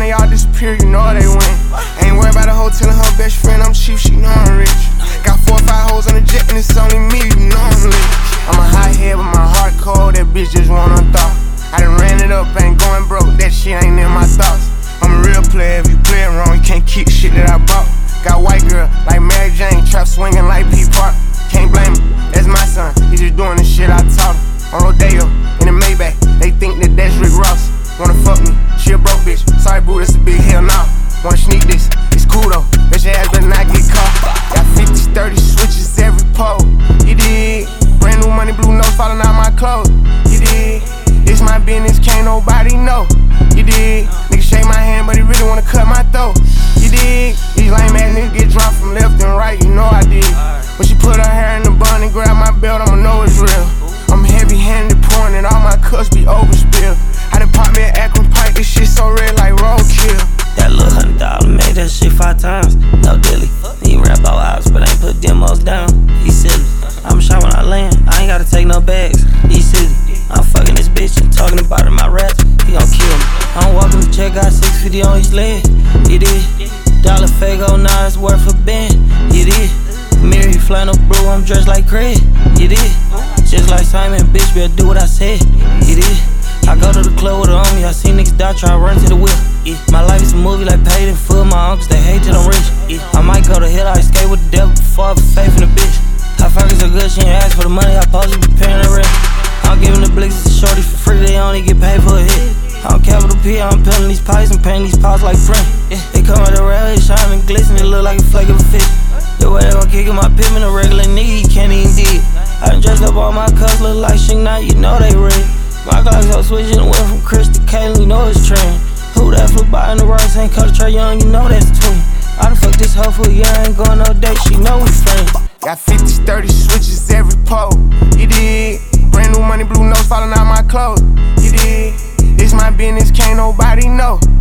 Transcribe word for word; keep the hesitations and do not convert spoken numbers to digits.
they all disappear, you know they win. Ain't worried about a hoe telling her best friend I'm cheap, she know I'm rich. Got four or five hoes on the jet and it's only me, you know I'm lit. I'm a hot head but my heart cold, that bitch just want unthought. I done ran it up, ain't going broke, that shit ain't in my thoughts. I'm a real player, if you play it wrong, you can't keep shit that I bought. Got white girl like Mary Jane, trap swinging like P Park. Can't blame him, that's my son, he just doing the shit I taught him. On Rodeo, in the Maybach, they think that that's Rick Ross. Wanna fuck me, she a broke bitch, sorry boo, that's a big hell nah. Wanna sneak this, it's cool though, bet your ass better not get caught. Got fifty, thirty switches every pole, you dig? Brand new money, blue nose falling out my clothes, you dig? It's my business, can't nobody know, you dig? Nigga shake my hand, but he really wanna cut my throat, you dig? These lame ass niggas get dropped from left and right, you know I did. When she put her hair in the bun and grab my belt, I'ma know it's real. I'm heavy-handed pouring and all my cups be overspilled. I done pop me an Akron pipe, this shit so red like roadkill. That little hundred dollar made that shit five times, no dilly. He rap all ops, but ain't put demos down. He silly. I'm shot when I land, I ain't gotta take no bags. He silly. I'm fucking this bitch and talking about it, my raps. He gon' kill me. I'm walking the check, got six fifty on each leg. It is. Dollar Fago, now it's worth a band. It is. Mirror, he flannel blue, I'm dressed like Craig. It is. Just like Simon, bitch, better do what I said. It is. I go to the club with her on me, I see niggas die, try to run to the whip. Yeah. My life is a movie like Paid in Full, my uncles, they hate till I'm rich. Yeah. I might go to hell, I escape with the devil before I have faith in the bitch. How fuckers so good, she ain't ask for the money, I supposed to be paying the rent. I'm giving the blicks to shorty for free, they only get paid for a hit. I'm capital P, I'm peeling these pipes and painting these pots like print. Yeah. They come out the rail, it shine and glisten, it look like a flake of a fish. The way they gon' kick in my pimmin', a regular nigga, he can't even dig. I done dressed up all my cups, look like shit now, you know they red. My Glocks so switching, went from Chris to Kayla, you know it's trend. Who that flew by in the Royce, ain't cut Trey Young, you know that's twin. I done fucked this hoe for a year, ain't going no date, she know we friends. Got fifty, thirty switches every pole, you dig? Brand new money, blue nose falling out my clothes, you dig? This my business, can't nobody know.